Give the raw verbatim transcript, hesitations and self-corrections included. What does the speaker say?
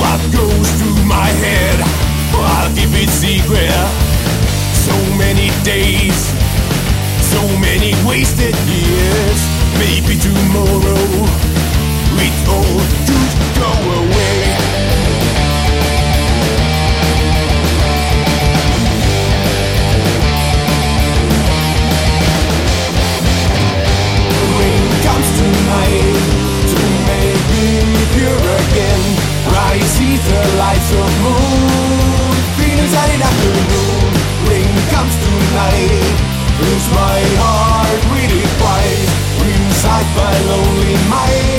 What goes through my head, I'll keep it secret. So many days, so many wasted years. Maybe tomorrow it all could go away. Rain comes tonight to make me pure again. Rise, see the lights of moon, feeling sunny afternoon. Rain comes tonight, lose my heart really twice. Inside my lonely mind.